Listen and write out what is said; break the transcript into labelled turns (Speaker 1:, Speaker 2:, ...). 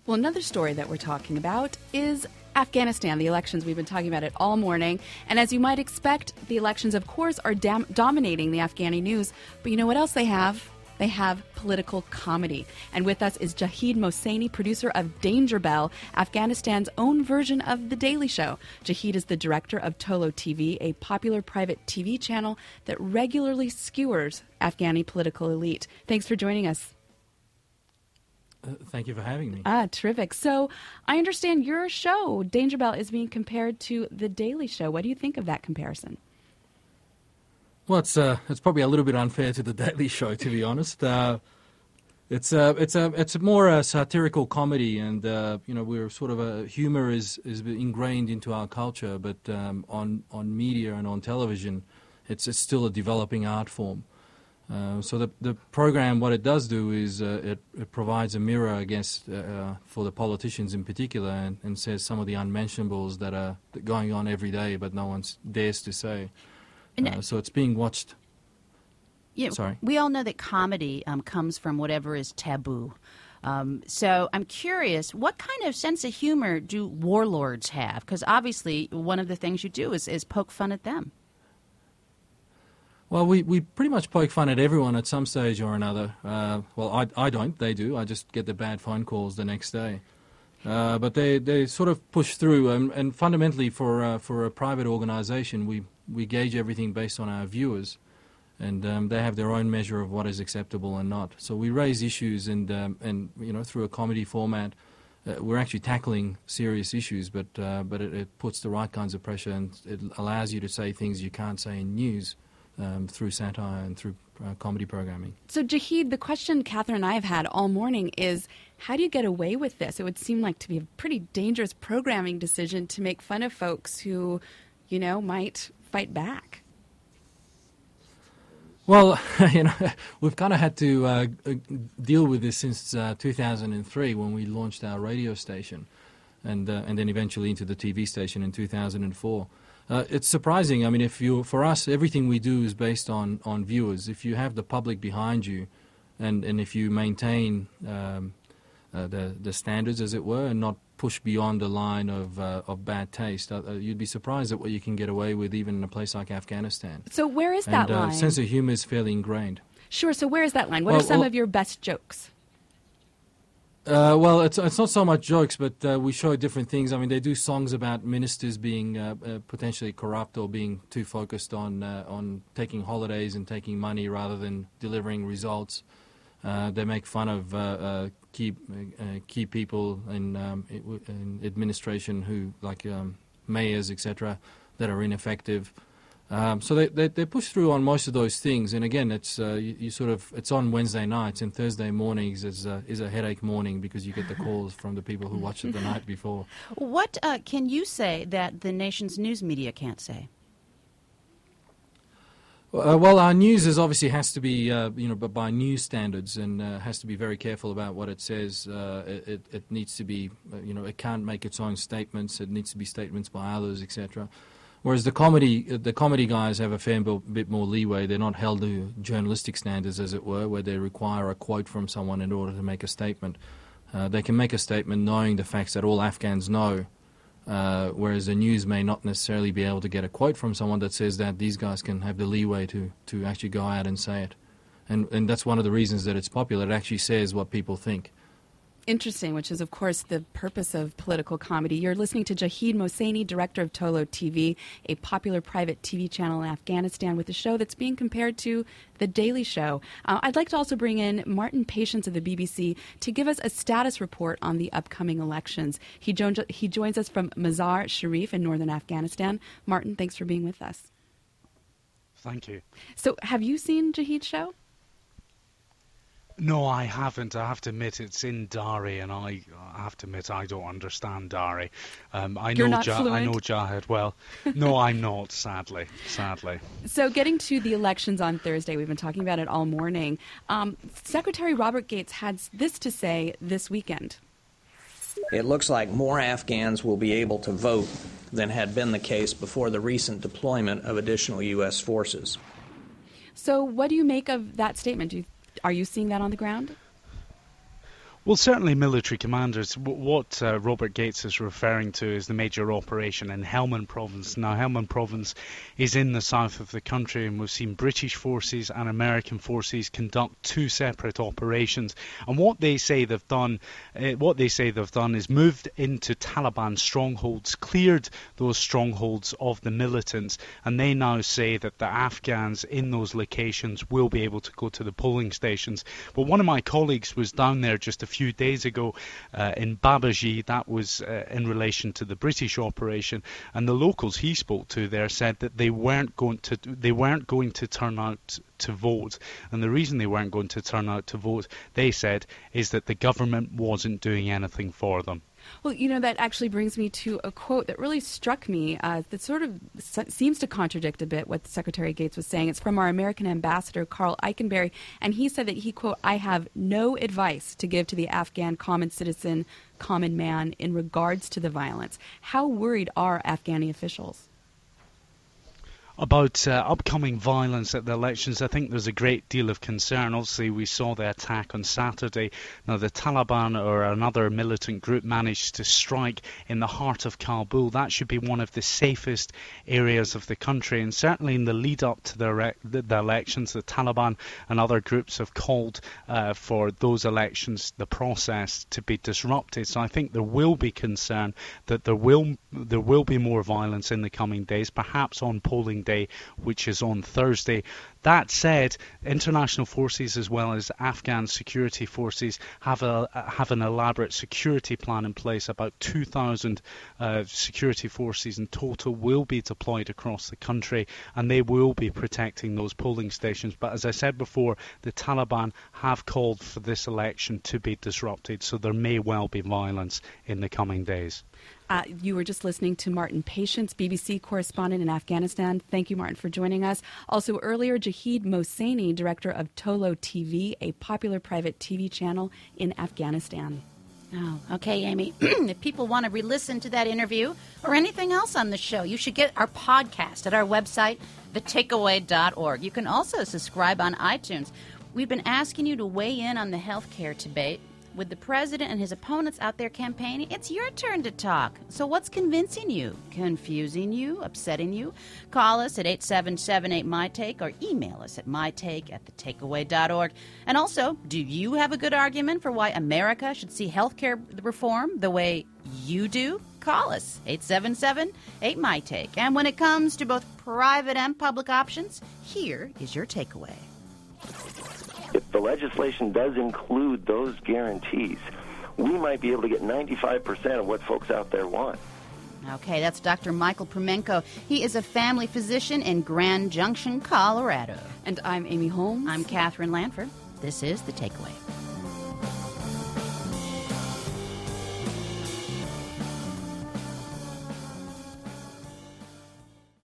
Speaker 1: Well, another story that we're talking about is Afghanistan, the elections. We've been talking about it all morning. And as you might expect, the elections, of course, are dominating the Afghani news. But you know what else they have? They have political comedy. And with us is Jahid Mohseni, producer of Danger Bell, Afghanistan's own version of The Daily Show. Jahid is the director of Tolo TV, a popular private TV channel that regularly skewers Afghani political elite. Thanks for joining us.
Speaker 2: Thank you for having me.
Speaker 1: Terrific. So I understand your show, Danger Bell, is being compared to The Daily Show. What do you think of that comparison?
Speaker 2: Well, it's probably a little bit unfair to The Daily Show, to be honest. It's more a satirical comedy, and we're sort of humor is ingrained into our culture, but on media and on television, it's still a developing art form. So the program, what it does do is it provides a mirror against for the politicians in particular, and says some of the unmentionables that are going on every day, but no one dares to say. So it's being watched.
Speaker 3: Yeah,
Speaker 2: Sorry.
Speaker 3: We all know that comedy comes from whatever is taboo. So I'm curious, what kind of sense of humor do warlords have? Because obviously one of the things you do is poke fun at them.
Speaker 2: Well, we pretty much poke fun at everyone at some stage or another. Well, I don't. They do. I just get the bad phone calls the next day. But they sort of push through. And fundamentally, for a private organisation, we gauge everything based on our viewers, and they have their own measure of what is acceptable and not. So we raise issues, and through a comedy format, we're actually tackling serious issues, but it puts the right kinds of pressure, and it allows you to say things you can't say in news. Through satire and through comedy programming. So,
Speaker 1: Jahid, the question Catherine and I have had all morning is, how do you get away with this? It would seem like to be a pretty dangerous programming decision to make fun of folks who, might fight back.
Speaker 2: Well, we've kind of had to deal with this since 2003 when we launched our radio station, and then eventually into the TV station in 2004. It's surprising. I mean, for us, everything we do is based on viewers. If you have the public behind you, and if you maintain the standards, as it were, and not push beyond the line of bad taste, you'd be surprised at what you can get away with, even in a place like Afghanistan.
Speaker 1: So where is that line?
Speaker 2: Sense of humor is fairly ingrained.
Speaker 1: Sure. So where is that line? What are some of your best jokes?
Speaker 2: Well, it's not so much jokes, but we show different things. I mean, they do songs about ministers being potentially corrupt or being too focused on taking holidays and taking money rather than delivering results. They make fun of key people in administration who, like mayors, etc., that are ineffective. So they push through on most of those things, and again, it's it's on Wednesday nights, and Thursday mornings is a headache morning because you get the calls from the people who watched it the night before.
Speaker 3: What can you say that the nation's news media can't say?
Speaker 2: Well, our news obviously has to be by news standards, and has to be very careful about what it says. It needs to be it can't make its own statements. It needs to be statements by others, etc. Whereas the comedy guys have a fair bit more leeway. They're not held to journalistic standards, as it were, where they require a quote from someone in order to make a statement. They can make a statement knowing the facts that all Afghans know, whereas the news may not necessarily be able to get a quote from someone that says that. These guys can have the leeway to actually go out and say it. And that's one of the reasons that it's popular. It actually says what people think.
Speaker 1: Interesting, which is, of course, the purpose of political comedy. You're listening to Jahid Mohseni, director of Tolo TV, a popular private TV channel in Afghanistan, with a show that's being compared to The Daily Show. I'd like to also bring in Martin Patience of the BBC to give us a status report on the upcoming elections. He joins us from Mazar Sharif in northern Afghanistan. Martin, thanks for being with us.
Speaker 4: Thank you.
Speaker 1: So have you seen Jahid's show?
Speaker 4: No, I haven't. I have to admit it's in Dari, and I have to admit I don't understand Dari.
Speaker 1: You're not fluent?
Speaker 4: I know Jahid well. No, I'm not, sadly.
Speaker 1: So getting to the elections on Thursday, we've been talking about it all morning. Secretary Robert Gates had this to say this weekend.
Speaker 5: It looks like more Afghans will be able to vote than had been the case before the recent deployment of additional U.S. forces.
Speaker 1: So what do you make of that statement? Are you seeing that on the ground?
Speaker 4: Well, certainly military commanders. What Robert Gates is referring to is the major operation in Helmand Province. Now, Helmand Province is in the south of the country, and we've seen British forces and American forces conduct two separate operations. And what they say they've done, is moved into Taliban strongholds, cleared those strongholds of the militants, and they now say that the Afghans in those locations will be able to go to the polling stations. But one of my colleagues was down there just a few days ago in Babaji. That was in relation to the British operation, and the locals he spoke to there said that they weren't going to turn out to vote, and the reason they weren't going to turn out to vote, they said, is that the government wasn't doing anything for them.
Speaker 1: Well, that actually brings me to a quote that really struck me that sort of seems to contradict a bit what Secretary Gates was saying. It's from our American ambassador, Carl Eikenberry, and he said that he, quote, "I have no advice to give to the Afghan common citizen, common man in regards to the violence." How worried are Afghani officials?
Speaker 4: About upcoming violence at the elections, I think there's a great deal of concern. Obviously, we saw the attack on Saturday. Now, the Taliban or another militant group managed to strike in the heart of Kabul. That should be one of the safest areas of the country. And certainly in the lead up to the elections, the Taliban and other groups have called for those elections, the process, to be disrupted. So I think there will be concern that there will be more violence in the coming days, perhaps on polling day, which is on Thursday. That said, international forces as well as Afghan security forces have an elaborate security plan in place. About 2,000 security forces in total will be deployed across the country, and they will be protecting those polling stations. But as I said before, the Taliban have called for this election to be disrupted, so there may well be violence in the coming days.
Speaker 1: You were just listening to Martin Patience, BBC correspondent in Afghanistan. Thank you, Martin, for joining us. Also earlier, Jahid Mohseni, director of Tolo TV, a popular private TV channel in Afghanistan.
Speaker 3: Oh, okay, Amy. If people want to re-listen to that interview or anything else on the show, you should get our podcast at our website, thetakeaway.org. You can also subscribe on iTunes. We've been asking you to weigh in on the healthcare debate. With the president and his opponents out there campaigning, it's your turn to talk. So what's convincing you? Confusing you? Upsetting you? Call us at 877-8MyTake or email us at mytake@thetakeaway.org. And also, do you have a good argument for why America should see healthcare reform the way you do? Call us, 877-8MyTake. And when it comes to both private and public options, here is your takeaway.
Speaker 6: If the legislation does include those guarantees, we might be able to get 95% of what folks out there want.
Speaker 3: Okay, that's Dr. Michael Permenko. He is a family physician in Grand Junction, Colorado.
Speaker 1: And I'm Amy Holmes.
Speaker 3: I'm Catherine Lanford. This is The Takeaway.